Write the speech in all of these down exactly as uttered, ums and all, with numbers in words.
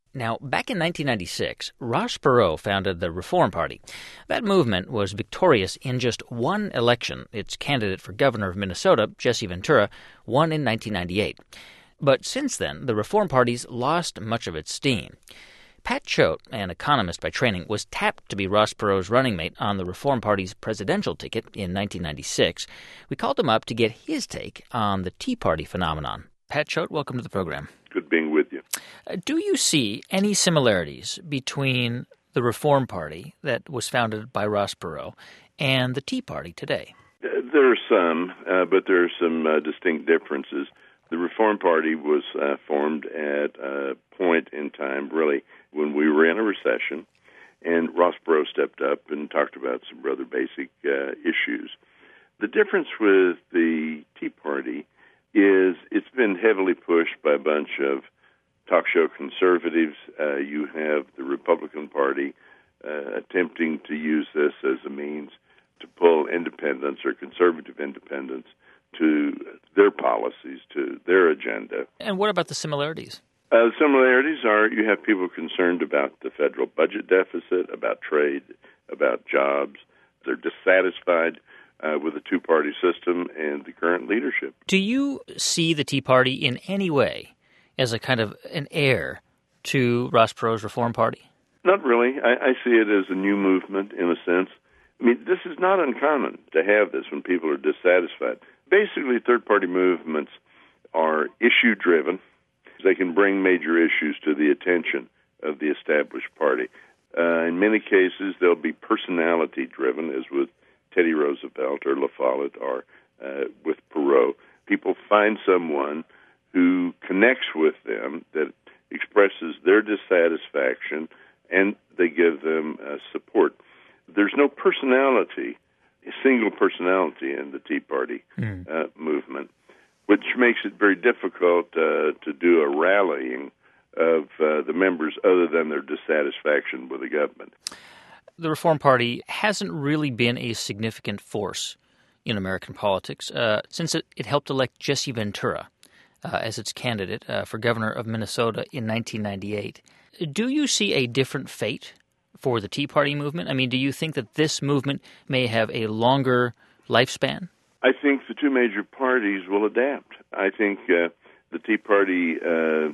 Now, back in nineteen ninety-six, Ross Perot founded the Reform Party. That movement was victorious in just one election. Its candidate for governor of Minnesota, Jesse Ventura, won in nineteen ninety-eight. But since then, the Reform Party's lost much of its steam. Pat Choate, an economist by training, was tapped to be Ross Perot's running mate on the Reform Party's presidential ticket in nineteen ninety-six. We called him up to get his take on the Tea Party phenomenon. Pat Choate, welcome to the program. Good being with you. Uh, do you see any similarities between the Reform Party that was founded by Ross Perot and the Tea Party today? Uh, there are some, uh, but there are some uh, distinct differences. The Reform Party was uh, formed at a point in time, really, when we were in a recession, and Ross Perot stepped up and talked about some rather basic uh, issues. The difference with the Tea Party is it's been heavily pushed by a bunch of talk show conservatives. Uh, you have the Republican Party uh, attempting to use this as a means to pull independents or conservative independents to their policies, to their agenda. And what about the similarities? Uh, the similarities are you have people concerned about the federal budget deficit, about trade, about jobs. They're dissatisfied uh, with the two-party system and the current leadership. Do you see the Tea Party in any way as a kind of an heir to Ross Perot's Reform Party? Not really. I, I see it as a new movement in a sense. I mean, this is not uncommon to have this when people are dissatisfied. Basically, third-party movements are issue-driven. They can bring major issues to the attention of the established party. Uh, in many cases, they'll be personality-driven, as with Teddy Roosevelt or La Follette or uh, with Perot. People find someone who connects with them, that expresses their dissatisfaction, and they give them uh, support. There's no personality, a single personality in the Tea Party mm. uh, movement, which makes it very difficult uh, to do a rallying of uh, the members other than their dissatisfaction with the government. The Reform Party hasn't really been a significant force in American politics uh, since it, it helped elect Jesse Ventura uh, as its candidate uh, for governor of Minnesota in nineteen ninety-eight. Do you see a different fate for the Tea Party movement? I mean, do you think that this movement may have a longer lifespan? I think the two major parties will adapt. I think uh, the Tea Party uh,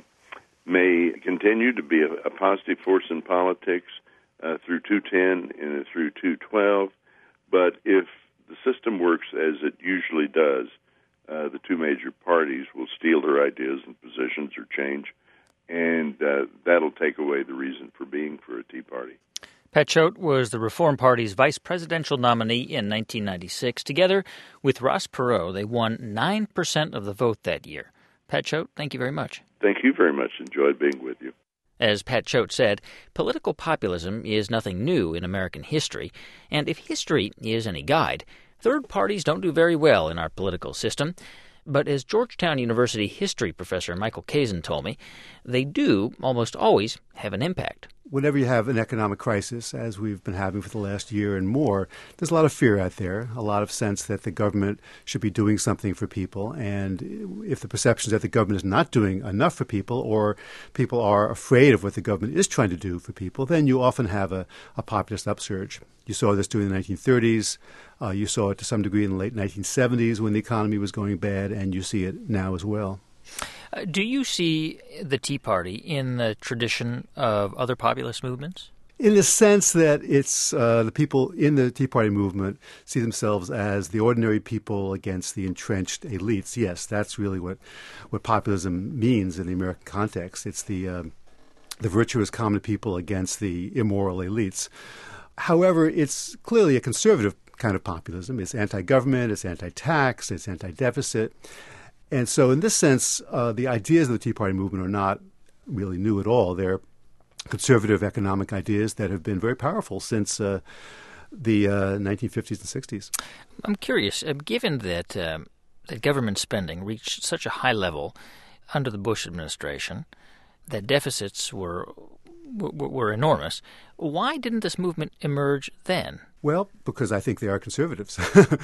may continue to be a, a positive force in politics uh, through two ten and through two twelve, but if the system works as it usually does, uh, the two major parties will steal their ideas and positions or change, and uh, that'll take away the reason for being for a Tea Party. Pat Choate was the Reform Party's vice presidential nominee in nineteen ninety-six. Together with Ross Perot, they won nine percent of the vote that year. Pat Choate, thank you very much. Thank you very much. Enjoyed being with you. As Pat Choate said, political populism is nothing new in American history, and if history is any guide, third parties don't do very well in our political system. But as Georgetown University history professor Michael Kazin told me, they do almost always have an impact. Whenever you have an economic crisis, as we've been having for the last year and more, there's a lot of fear out there, a lot of sense that the government should be doing something for people. And if the perception is that the government is not doing enough for people, or people are afraid of what the government is trying to do for people, then you often have a, a populist upsurge. You saw this during the nineteen thirties. Uh, you saw it to some degree in the late nineteen seventies when the economy was going bad, and you see it now as well. Uh, do you see the Tea Party in the tradition of other populist movements? In the sense that it's uh, the people in the Tea Party movement see themselves as the ordinary people against the entrenched elites. Yes, that's really what, what populism means in the American context. It's the uh, the virtuous common people against the immoral elites. However, it's clearly a conservative kind of populism. It's anti-government, it's anti-tax, it's anti-deficit. And so in this sense, uh, the ideas of the Tea Party movement are not really new at all. They're conservative economic ideas that have been very powerful since uh, the uh, nineteen fifties and sixties. I'm curious, uh, given that, um, that government spending reached such a high level under the Bush administration, that deficits were w- were enormous. Why didn't this movement emerge then? Well, because I think they are conservatives.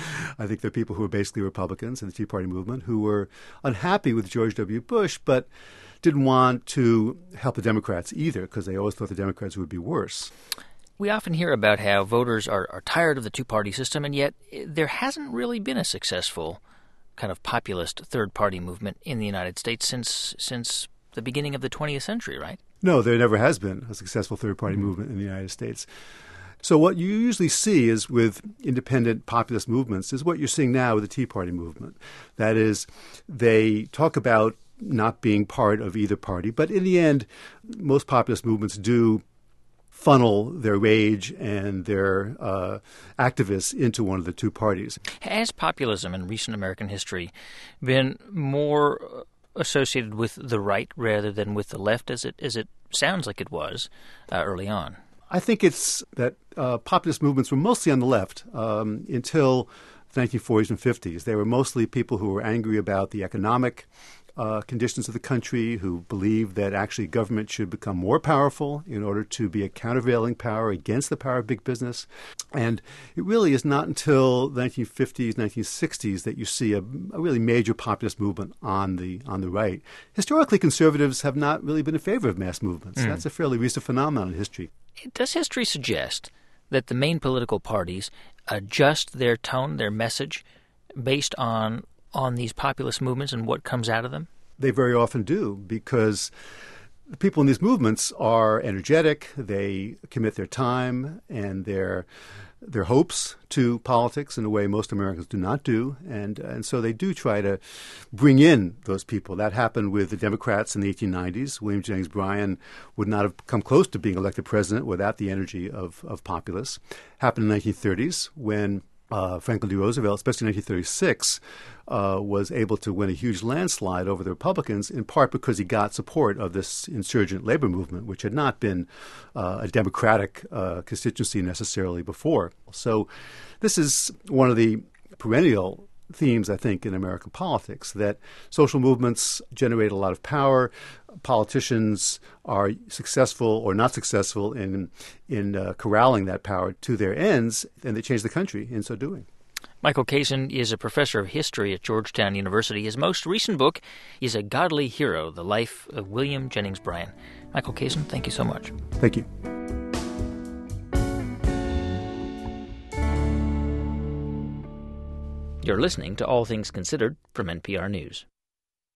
I think they're people who are basically Republicans in the Tea Party movement who were unhappy with George W. Bush, but didn't want to help the Democrats either because they always thought the Democrats would be worse. We often hear about how voters are, are tired of the two-party system, and yet there hasn't really been a successful kind of populist third-party movement in the United States since since the beginning of the twentieth century, right? No, there never has been a successful third-party mm-hmm. movement in the United States. So what you usually see is with independent populist movements is what you're seeing now with the Tea Party movement. That is, they talk about not being part of either party, but in the end, most populist movements do funnel their rage and their uh, activists into one of the two parties. Has populism in recent American history been more associated with the right rather than with the left, as it as it sounds like it was uh, early on? I think it's that uh, populist movements were mostly on the left um, until the nineteen forties and fifties. They were mostly people who were angry about the economic Uh, conditions of the country, who believed that actually government should become more powerful in order to be a countervailing power against the power of big business. And it really is not until the nineteen fifties, nineteen sixties that you see a, a really major populist movement on the on the right. Historically, conservatives have not really been in favor of mass movements. Mm. That's a fairly recent phenomenon in history. Does history suggest that the main political parties adjust their tone, their message, based on on these populist movements and what comes out of them? They very often do, because the people in these movements are energetic. They commit their time and their their hopes to politics in a way most Americans do not do. And, and so they do try to bring in those people. That happened with the Democrats in the eighteen nineties. William Jennings Bryan would not have come close to being elected president without the energy of, of populists. Happened in the nineteen thirties when Uh, Franklin D. Roosevelt, especially in nineteen thirty-six, uh, was able to win a huge landslide over the Republicans, in part because he got support of this insurgent labor movement, which had not been uh, a Democratic uh, constituency necessarily before. So this is one of the perennial themes, I think, in American politics, that social movements generate a lot of power. Politicians are successful or not successful in in uh, corralling that power to their ends, and they change the country in so doing. Michael Kazin is a professor of history at Georgetown University. His most recent book is A Godly Hero, The Life of William Jennings Bryan. Michael Kazin, thank you so much. Thank you. You're listening to All Things Considered from N P R News.